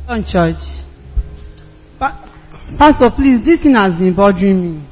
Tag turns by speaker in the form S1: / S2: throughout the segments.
S1: On church. Pastor, please, this thing has been bothering me.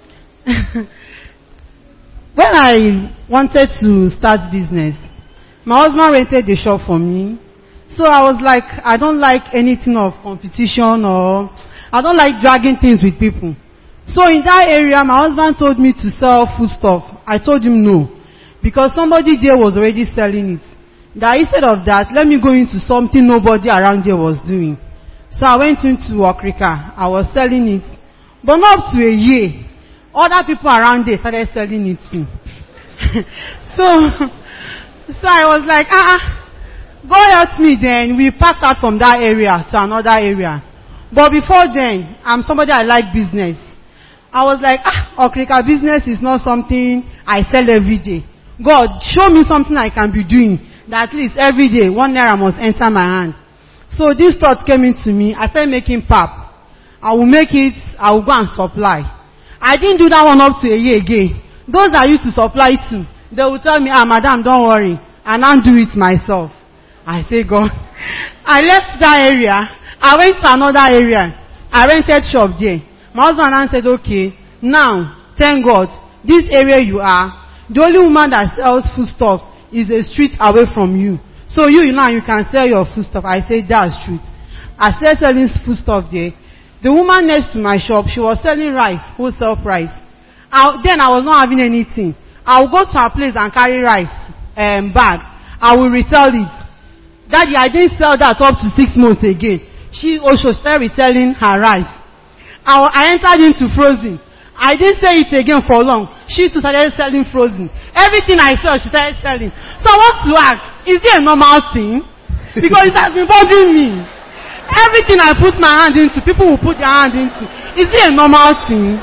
S1: When I wanted to start business, my husband rented a shop for me. So I was like, I don't like anything of competition, or I don't like dragging things with people. So in that area, my husband told me to sell food stuff. I told him no, because somebody there was already selling it. That instead of that, let me go into something nobody around there was doing. So I went into Okrika. I was selling it. But not up to a year, other people around there started selling it too. So I was like, God help me then. We passed out from that area to another area. But before then, I'm somebody I like business. I was like, Okrika business is not something I sell every day. God, show me something I can be doing that at least every day 1 naira must enter my hand. So this thought came into me. I started making pap. I will make it, I will go and supply. I didn't do that one up to a year again. Those I used to supply to, they will tell me, madam, don't worry. And I'll do it myself. I say, God. I left that area. I went to another area. I rented shop there. My husband and said, okay, now, thank God, this area you are, the only woman that sells food stuff is a street away from you. So you now, you can sell your food stuff. I said, that's true. I started selling food stuff there. The woman next to my shop, she was selling rice, wholesale price. Then I was not having anything. I will go to her place and carry rice bag. I will retail it. Daddy, I didn't sell that up to 6 months again. She also started retailing her rice. I entered into frozen. I didn't say it again for long. She too started selling frozen. Everything I sell, she started selling. So I want to ask, is it a normal thing? Because it has been bothering me. Everything I put my hand into, people will put their hand into. Is it a normal thing?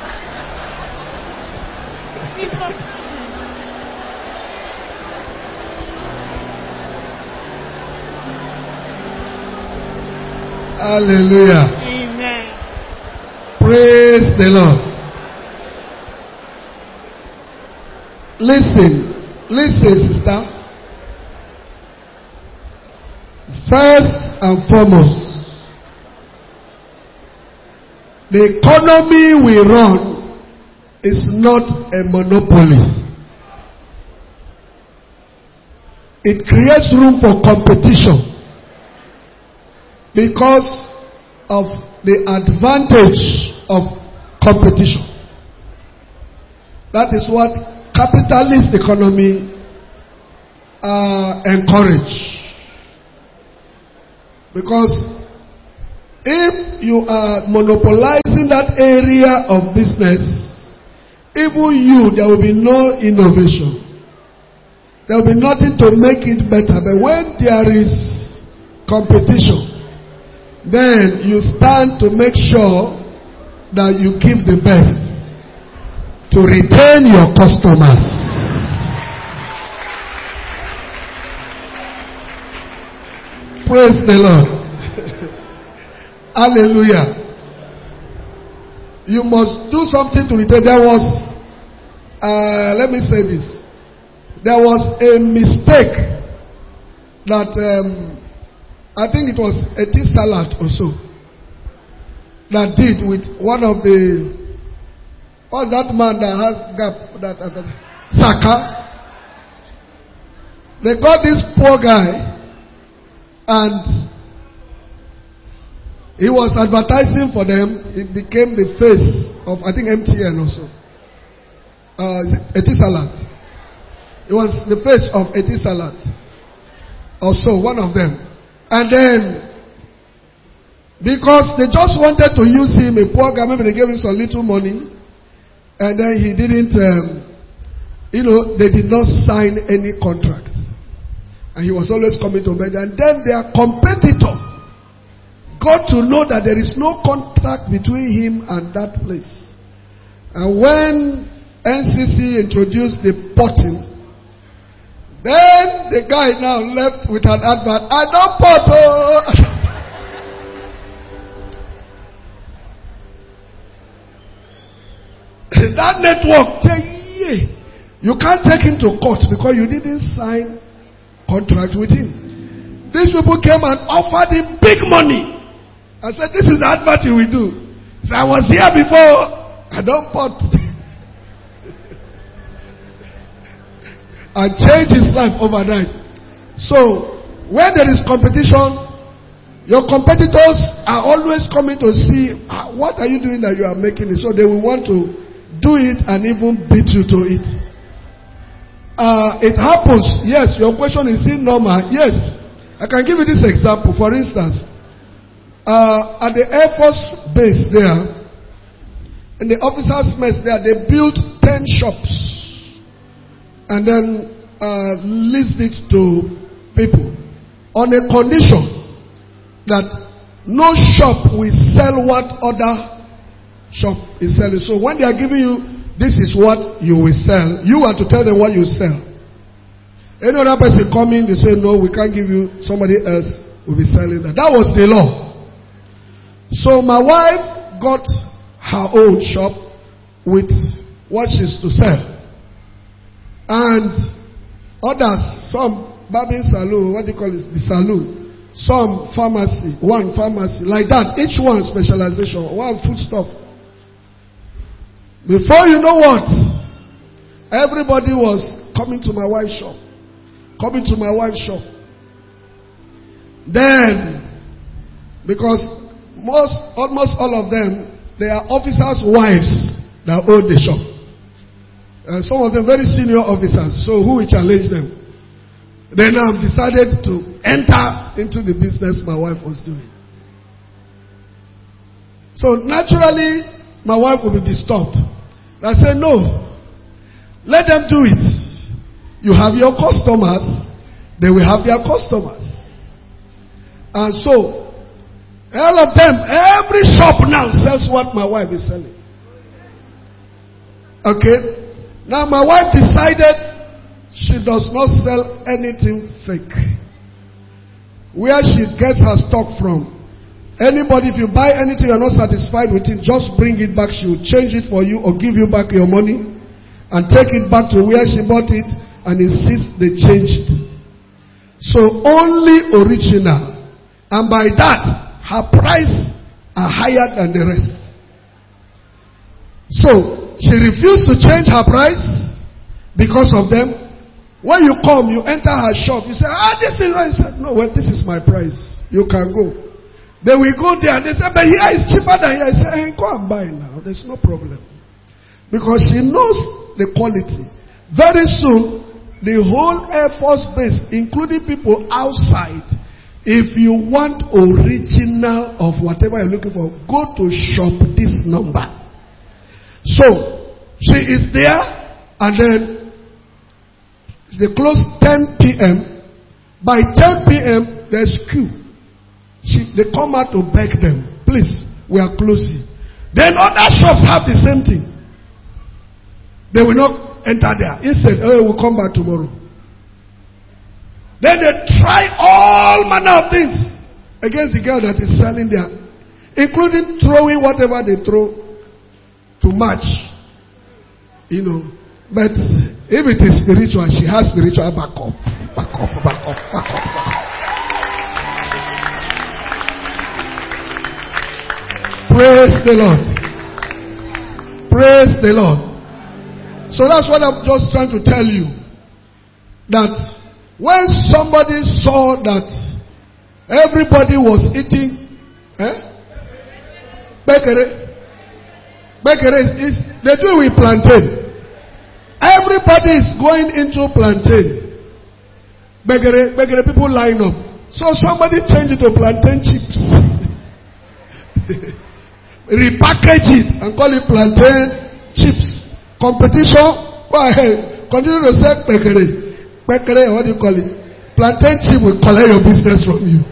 S2: Hallelujah.
S1: Amen.
S2: Praise the Lord. Listen, sister. First and foremost, the economy we run is not a monopoly. It creates room for competition because of the advantage of competition. That is what capitalist economy encourage. Because if you are monopolizing that area of business, even there will be no innovation. There will be nothing to make it better. But when there is competition, then you stand to make sure that you give the best to retain your customers. Praise the Lord. Hallelujah. You must do something to retain. There was, let me say this. There was a mistake that, I think it was Etisalat also, that did with one of the, what's that man that has gap, Saka? They got this poor guy, and he was advertising for them. He became the face of, I think, MTN also. Etisalat. It was the face of Etisalat. Also, one of them. And then, because they just wanted to use him, a poor guy, maybe they gave him some little money, and then he didn't, they did not sign any contract. And he was always coming to bed. And then their competitor got to know that there is no contract between him and that place. And when NCC introduced the potting, then the guy now left with an advert. I don't pot. That network, you can't take him to court because you didn't sign contract with him. These people came and offered him big money. I said, this is the advert you will do. He said, I was here before. I don't pot. And change his life overnight. So, when there is competition, your competitors are always coming to see, what are you doing that you are making it? So they will want to do it and even beat you to it. It happens. Yes, your question is it normal? Yes. I can give you this example. For instance, at the Air Force base there, in the officers' mess there, they built 10 shops and then leased it to people on a condition that no shop will sell what other shop is selling. So when they are giving you, this is what you will sell, you are to tell them what you sell. Any other person coming, they say, no, we can't give you, somebody else will be selling that. That was the law. So my wife got her own shop with what she's to sell. And others, some barbing salon, what do you call it? The salon. Some pharmacy, one pharmacy, like that. Each one specialization, one food stock. Before you know what, everybody was coming to my wife's shop. Coming to my wife's shop. Then, because almost all of them, they are officers' wives that own the shop. Some of them very senior officers. So who will challenge them? Then I've decided to enter into the business my wife was doing. So naturally, my wife will be disturbed. I said, no, let them do it. You have your customers, they will have their customers. And so, all of them, every shop now sells what my wife is selling. Okay? Now my wife decided she does not sell anything fake. Where she gets her stock from. Anybody, if you buy anything you're not satisfied with it, just bring it back. She will change it for you or give you back your money and take it back to where she bought it and insist they change it. So only original. And by that, her price are higher than the rest. So she refused to change her price because of them. When you come, you enter her shop, you say, this is right. Said, no, well, this is my price. You can go. They will go there and they say, but here is cheaper than here. I say, hey, go and buy now. There's no problem. Because she knows the quality. Very soon, the whole Air Force base, including people outside, if you want original of whatever you're looking for, go to shop this number. So, she is there and then they close 10 p.m. By 10 p.m., there's queue. They come out to beg them. Please, we are closing. Then other shops have the same thing. They will not enter there. Instead, we'll come back tomorrow. Then they try all manner of things against the girl that is selling there. Including throwing whatever they throw to match. You know. But if it is spiritual, she has spiritual backup. Backup. Praise the Lord. Praise the Lord. So that's what I'm just trying to tell you. That when somebody saw that everybody was eating, bakery is, they do it with plantain. Everybody is going into plantain. Bakery people line up. So somebody changed it to plantain chips. Repackage it and call it plantain chips. Competition, go ahead. Continue to sell bakery. Bakery, what do you call it? Plantain chip will collect your business from you.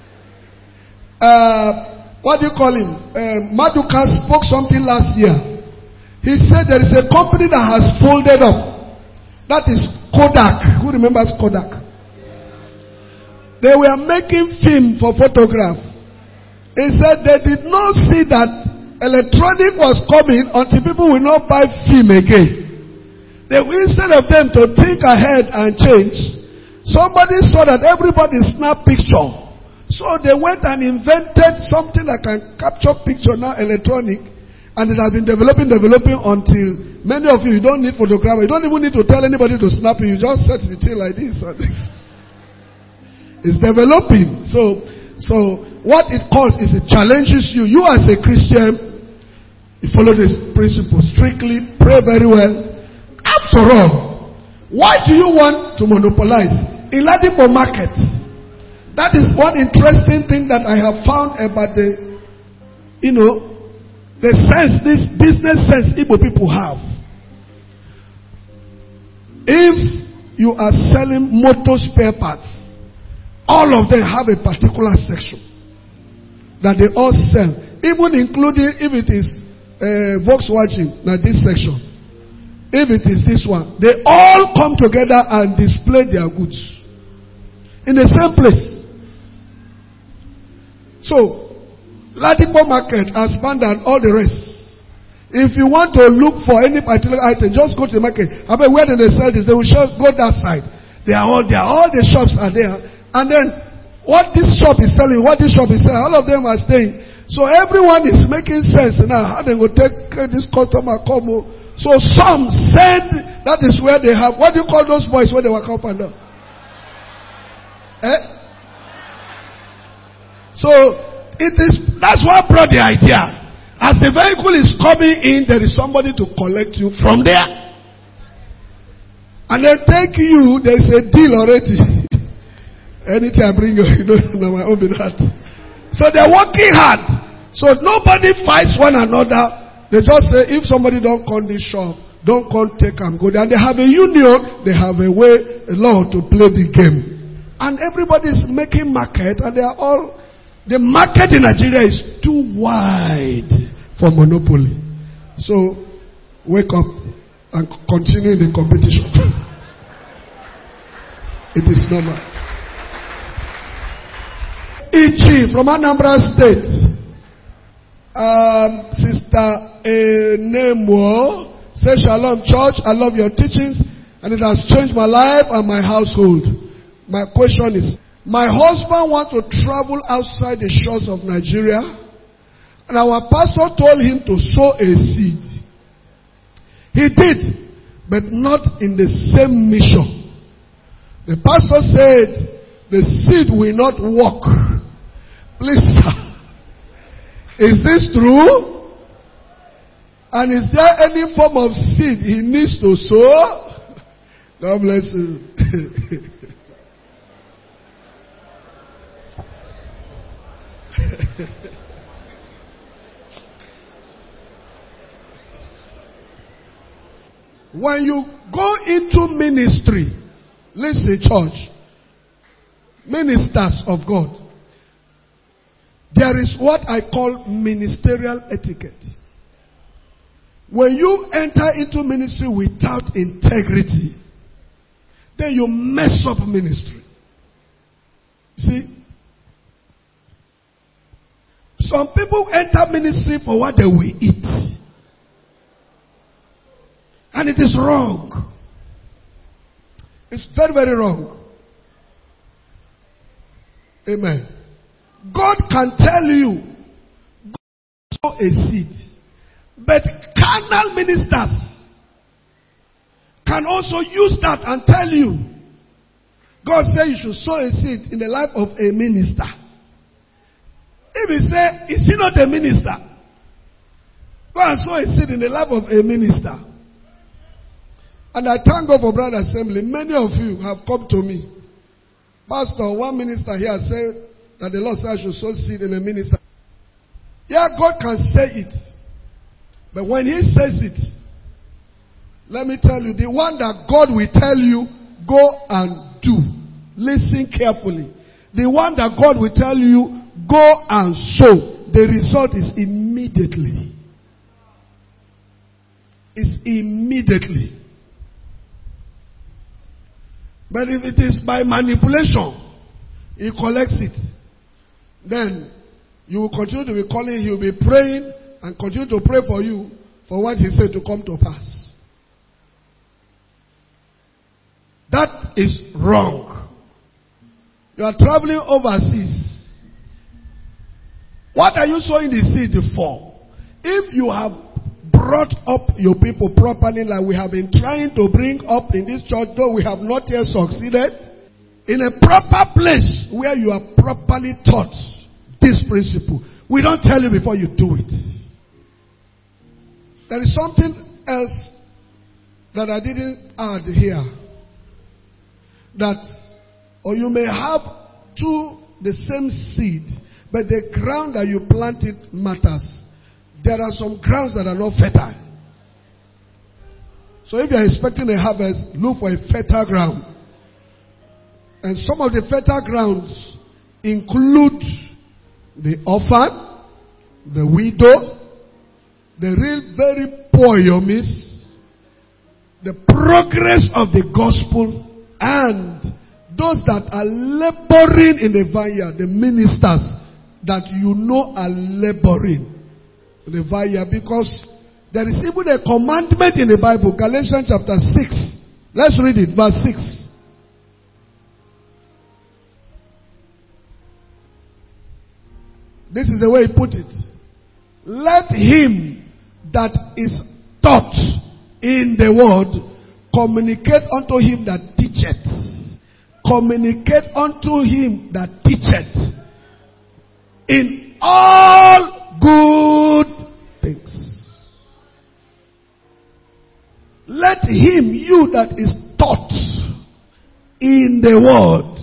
S2: What do you call him? Maduka spoke something last year. He said there is a company that has folded up. That is Kodak. Who remembers Kodak? They were making film for photograph. He said they did not see that electronic was coming until people will not buy film again. They, instead of them to think ahead and change, somebody saw that everybody snap picture. So they went and invented something that can capture picture now, electronic, and it has been developing until many of you don't need photographer. You don't even need to tell anybody to snap you. You just set the thing like this. And this. It's developing. So what it calls is it challenges you. You as a Christian, you follow this principle strictly, pray very well. After all, why do you want to monopolize? In Ladipo market, that is one interesting thing that I have found about the sense, this business sense Igbo people have. If you are selling motor spare parts, all of them have a particular section that they all sell, even including if it is Volkswagen, now this section. If it is this one, they all come together and display their goods in the same place. So, Ladipo market has abandoned all the rest. If you want to look for any particular item, just go to the market. I mean, where do they sell this? They will go that side. They are all there. All the shops are there. And then, what this shop is selling, all of them are staying. So everyone is making sense now. How they will take this customer come. So some said that is where they have, what do you call those boys when they walk up and down? So, that's what brought the idea. As the vehicle is coming in, there is somebody to collect you from there. And they take you, there's a deal already. Anything I bring you, know my own that. So they're working hard. So nobody fights one another. They just say, if somebody don't come this shop, don't come take and go there. And they have a union, they have a way, a law to play the game. And everybody is making market, and they are all. The market in Nigeria is too wide for monopoly. So, wake up and continue the competition. It is normal. Ichi from Anambra State. Sister Nemo says, Shalom Church, I love your teachings and it has changed my life and my household. My question is, my husband wants to travel outside the shores of Nigeria, and our pastor told him to sow a seed. He did, but not in the same mission. The pastor said the seed will not work. Please, sir, is this true? And is there any form of seed he needs to sow? God bless you. When you go into ministry, listen, church, ministers of God, there is what I call ministerial etiquette. When you enter into ministry without integrity, then you mess up ministry. See? Some people enter ministry for what they will eat. And it is wrong. It's very, very wrong. Amen. God can tell you, go sow a seed. But carnal ministers can also use that and tell you, God said you should sow a seed in the life of a minister. If he say, is he not a minister? Go and sow a seed in the life of a minister. And I thank God for Brother Assembly. Many of you have come to me. Pastor, one minister here said that the Lord said I should sow seed in a minister. Yeah, God can say it. But when he says it, let me tell you, the one that God will tell you, go and do. Listen carefully. The one that God will tell you, go and sow. The result is immediately. It's immediately. But if it is by manipulation, he collects it. Then you will continue to be calling, he will be praying and continue to pray for you for what he said to come to pass. That is wrong. You are traveling overseas. What are you sowing the seed for? If you have brought up your people properly, like we have been trying to bring up in this church, though we have not yet succeeded, in a proper place where you are properly taught this principle, we don't tell you before you do it. There is something else that I didn't add here. That, or you may have the same seed, but the ground that you planted matters. There are some grounds that are not fertile. So if you are expecting a harvest, look for a fertile ground. And some of the fertile grounds include the orphan, the widow, the real very poor in your midst, the progress of the gospel, and those that are laboring in the vineyard, the ministers that you know are laboring in the vineyard. Because there is even a commandment in the Bible, Galatians chapter 6. Let's read it, verse 6. This is the way he put it. Let him that is taught in the word communicate unto him that teacheth. Communicate unto him that teacheth in all good things. Let him, you that is taught in the word,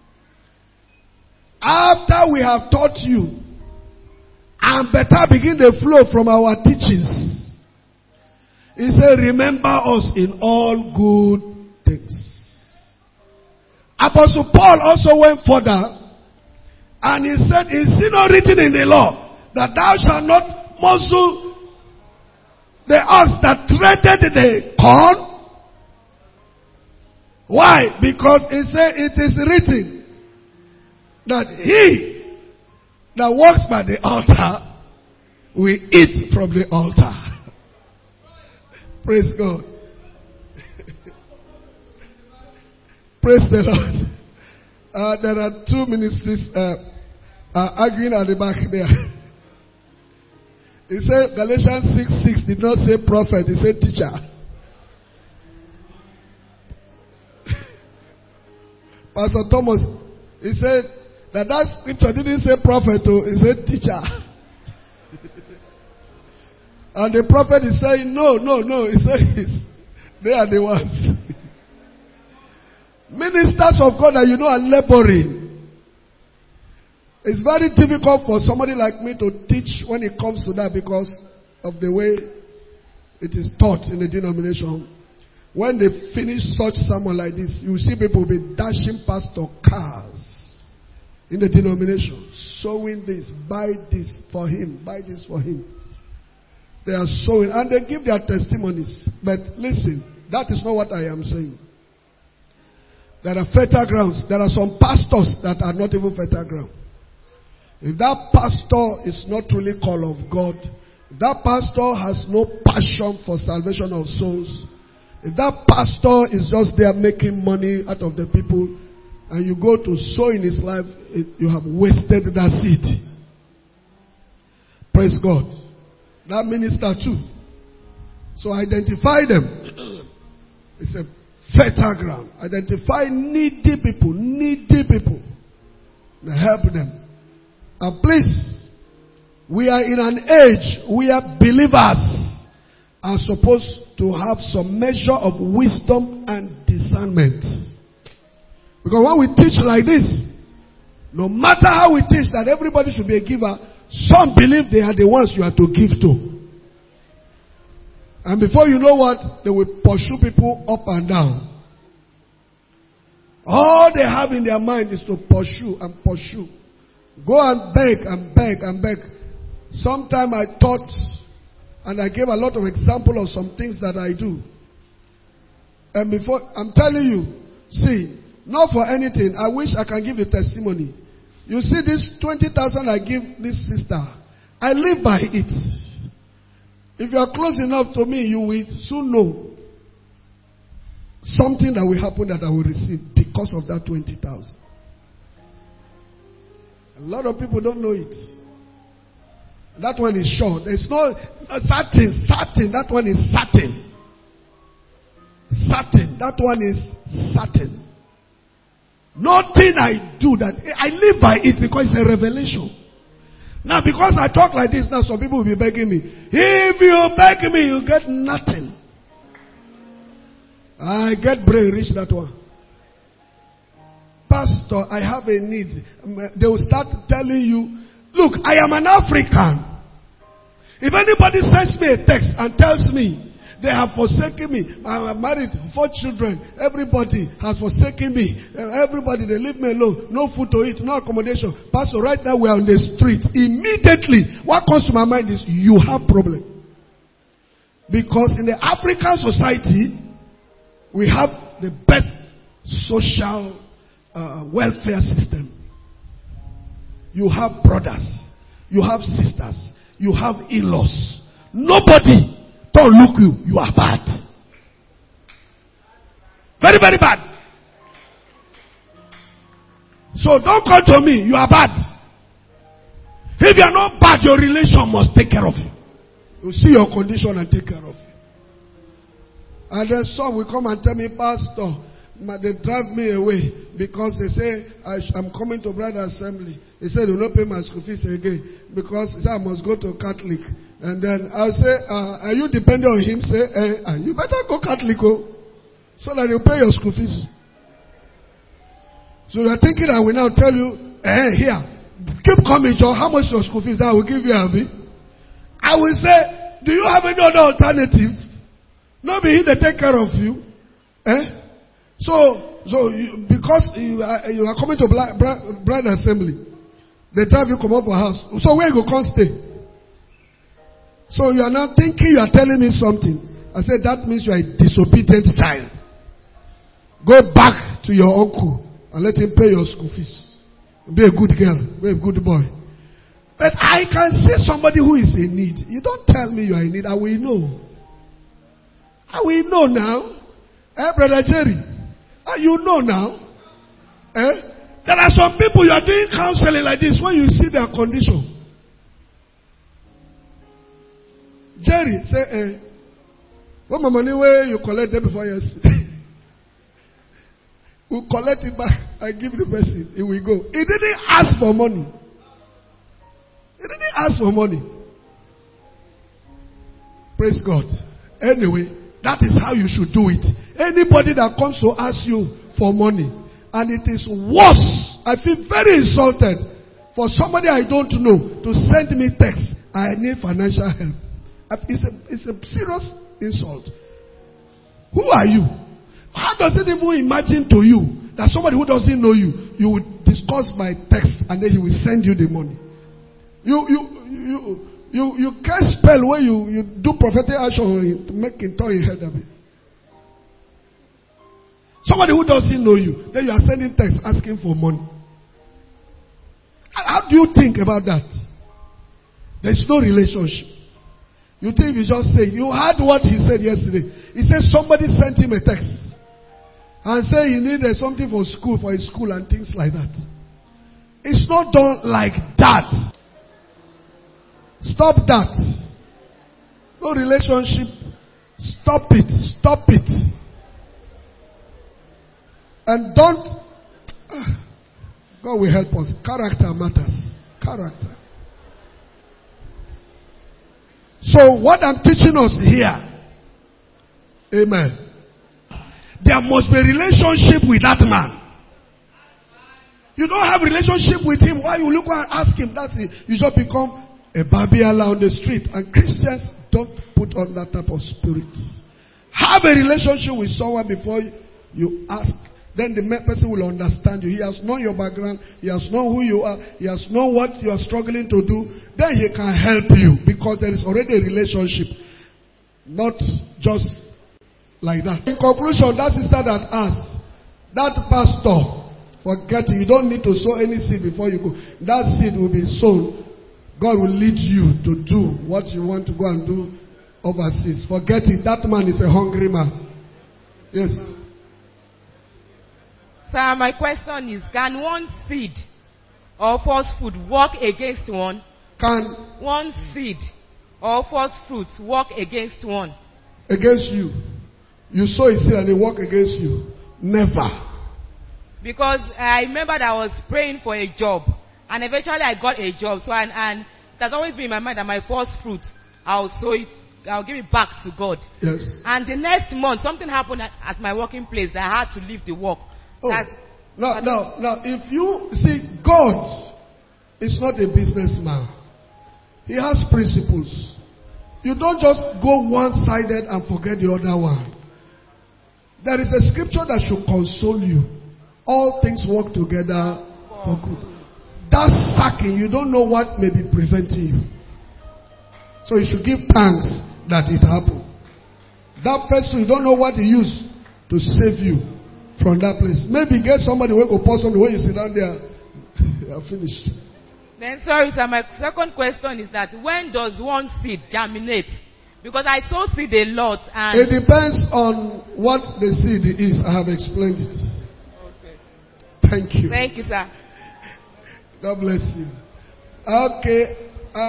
S2: after we have taught you, and better begin the flow from our teachings. He said, remember us in all good things. Apostle Paul also went further, and he said, is it not written in the law that thou shalt not muzzle the ox that treaded the corn? Why? Because he said it is written that he that walks by the altar will eat from the altar. Praise God. Praise the Lord. There are two ministries arguing at the back there. He said Galatians 6:6 did not say prophet, he said teacher. Pastor Thomas, he said that scripture didn't say prophet, it said teacher. And the prophet is saying, no. He says, they are the ones. Ministers of God that you know are laboring. It's very difficult for somebody like me to teach when it comes to that because of the way it is taught in the denomination. When they finish such sermon like this, you see people be dashing past the cars in the denomination, sowing this, buy this for him, buy this for him. They are sowing and they give their testimonies. But listen, that is not what I am saying. There are fertile grounds. There are some pastors that are not even fertile ground. If that pastor is not truly called of God, if that pastor has no passion for salvation of souls, if that pastor is just there making money out of the people, and you go to sow in his life, you have wasted that seed. Praise God. That minister too. So identify them. It's a fertile ground. Identify needy people. And help them. And please, we are in an age where believers are supposed to have some measure of wisdom and discernment. Because when we teach like this, no matter how we teach that everybody should be a giver, some believe they are the ones you are to give to. And before you know what, they will pursue people up and down. All they have in their mind is to pursue and pursue. Go and beg and beg and beg. Sometime I taught and I gave a lot of examples of some things that I do. And before, I'm telling you, see, not for anything, I wish I can give the testimony. You see this 20,000 I give this sister, I live by it. If you are close enough to me, you will soon know something that will happen that I will receive because of that 20,000. A lot of people don't know it. That one is sure. There's no certain. That one is certain. Certain. That one is certain. Nothing I do that I live by it because it's a revelation. Now, because I talk like this, now some people will be begging me. If you beg me, you get nothing. I get brain rich that one. Pastor, I have a need. They will start telling you, look, I am an African. If anybody sends me a text and tells me they have forsaken me, I am married, 4 children, everybody has forsaken me, everybody, they leave me alone, no food to eat, no accommodation. Pastor, right now we are on the street. Immediately, what comes to my mind is, you have problem. Because in the African society, we have the best social welfare system. You have brothers, you have sisters, you have in-laws. Nobody don't look you are bad. Very, very bad. So don't come to me, you are bad. If you are not bad, your relation must take care of you. You see your condition and take care of you. And then some will come and tell me, Pastor, they drive me away because they say I'm coming to Brother Assembly. They said they will not pay my school fees again because they say I must go to Catholic. And then I'll say, are you dependent on him? Say, you better go Catholic, so that he'll pay your school fees. So you're thinking I will now tell you, here, keep coming, Joe. How much your school fees? I will give you a bit. I will say, do you have any other alternative? Not be he that take care of you. Because you are coming to Bride Assembly, they drive you come up for house. So where you go can't stay? So you are now thinking you are telling me something. I said that means you are a disobedient child. Go back to your uncle and let him pay your school fees. Be a good girl. Be a good boy. But I can see somebody who is in need. You don't tell me you are in need. I will know. I will know now. Brother Jerry. You know now. There are some people you are doing counseling like this when you see their condition. Jerry, say, what my money where you collect them before yesterday? We'll collect it back and give the person. It will go. He didn't ask for money. He didn't ask for money. Praise God. Anyway, that is how you should do it. Anybody that comes to ask you for money, and it is worse, I feel very insulted for somebody I don't know to send me text, I need financial help. It's a serious insult. Who are you? How does it even imagine to you that somebody who doesn't know you, you will discuss by text and then he will send you the money? You can't spell when you do prophetic action to make it turn your head a bit. Somebody who doesn't know you, then you are sending text asking for money. How do you think about that? There's no relationship. You think you just say, you heard what he said yesterday. He said somebody sent him a text and said he needed something for his school and things like that. It's not done like that. Stop that. No relationship. Stop it. Stop it. And don't. God will help us. Character matters. Character. So what I'm teaching us here, amen, there must be a relationship with that man. You don't have a relationship with him. Why you look and ask him? That's it. You just become a Babylon on the street. And Christians don't put on that type of spirit. Have a relationship with someone before you ask. Then the person will understand you. He has known your background. He has known who you are. He has known what you are struggling to do. Then he can help you because there is already a relationship. Not just like that. In conclusion, that sister that asked, that pastor, forget it. You don't need to sow any seed before you go. That seed will be sown. God will lead you to do what you want to go and do overseas. Forget it. That man is a hungry man. Yes.
S3: Sir, my question is, can one seed or false food work against one?
S2: Can
S3: one seed or first fruits work against one?
S2: against you. You sow a seed and they work against you. Never.
S3: Because I remember that I was praying for a job, and eventually I got a job. So and it has always been in my mind that my first fruit, I'll sow it, I'll give it back to God.
S2: Yes.
S3: And the next month, something happened at my working place that I had to leave the work.
S2: Oh. Now, if you see, God is not a businessman. He has principles. You don't just go one-sided and forget the other one. There is a scripture that should console you. All things work together for good. That sacking, you don't know what may be preventing you. So you should give thanks that it happened. That person, you don't know what he used to save you from that place. Maybe get somebody who will pour something when you sit down there. You are finished.
S3: Then, sorry, sir, my second question is that when does one seed germinate? Because I sow seed a lot. And
S2: it depends on what the seed is. I have explained it.
S3: Okay.
S2: Thank you.
S3: Thank you, sir.
S2: God bless you. Okay.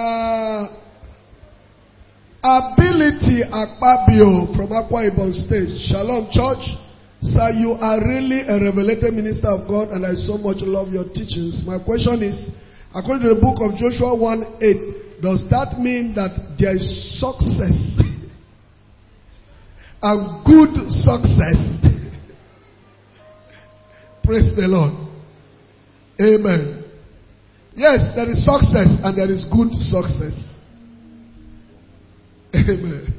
S2: Ability Akpabio from Akwa Ibom State. Shalom Church. Sir, you are really a revelated minister of God, and I so much love your teachings. My question is, according to the book of Joshua 1:8, does that mean that there is success and good success? Praise the Lord. Amen. Yes, there is success and there is good success. Amen.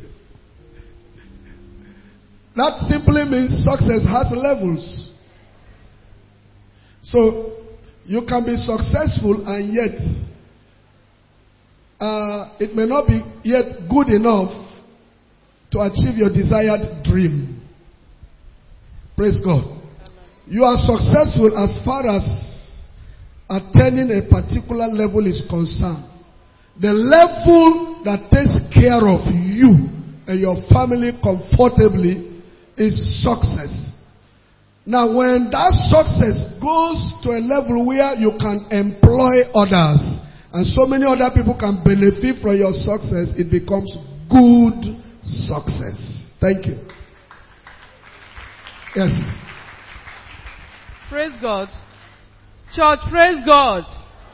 S2: That simply means success has levels. So, you can be successful and yet it may not be yet good enough to achieve your desired dream. Praise God. You are successful as far as attaining a particular level is concerned. The level that takes care of you and your family comfortably is success. Now, when that success goes to a level where you can employ others and so many other people can benefit from your success, it becomes good success. Thank you. Yes.
S4: Praise God. Church, praise God.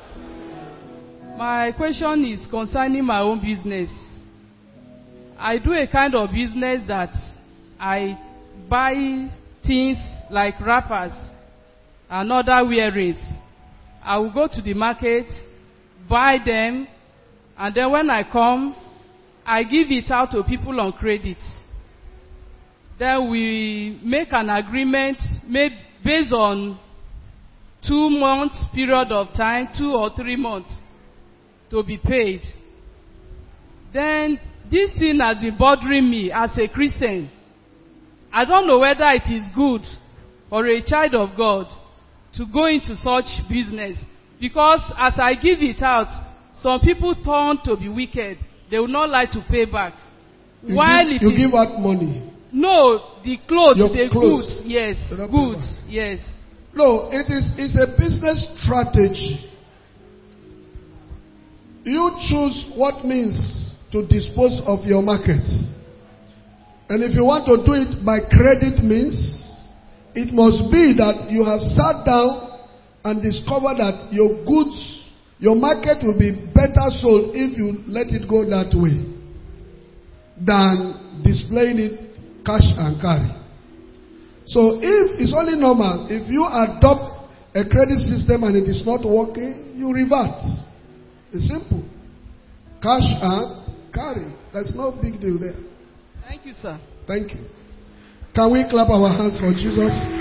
S4: My question is concerning my own business. I do a kind of business that I buy things like wrappers and other wearings. I will go to the market, buy them, and then when I come, I give it out to people on credit. Then we make an agreement based on 2 months period of time, 2 or 3 months to be paid. Then this thing has been bothering me as a Christian. I don't know whether it is good for a child of God to go into such business. Because as I give it out, some people turn to be wicked. They will not like to pay back.
S2: You give out money.
S4: No, the clothes,
S2: the
S4: goods, yes, goods, yes.
S2: No, it's a business strategy. You choose what means to dispose of your market. And if you want to do it by credit means, it must be that you have sat down and discovered that your goods, your market will be better sold if you let it go that way than displaying it cash and carry. So if it's only normal, if you adopt a credit system and it is not working, you revert. It's simple. Cash and carry. There's no big deal there.
S4: Thank you, sir.
S2: Thank you. Can we clap our hands for Jesus?